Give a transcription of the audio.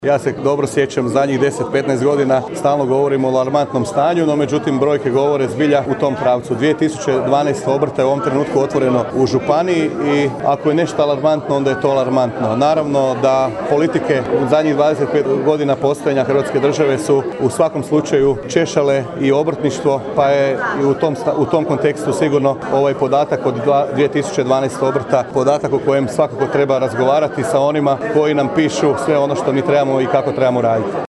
Ja se dobro sjećam zadnjih 10-15 godina stalno govorimo o alarmantnom stanju, no međutim brojke govore zbilja u tom pravcu. 2012 obrta je u ovom trenutku otvoreno u županiji i ako je nešto alarmantno, onda je to alarmantno. Naravno da politike u zadnjih 25 godina postojanja Hrvatske države su u svakom slučaju češale i obrtništvo, pa je i u tom kontekstu sigurno ovaj podatak od 2012 obrta podatak o kojem svakako treba razgovarati sa onima koji nam pišu sve ono što mi trebamo i kako trebamo raditi.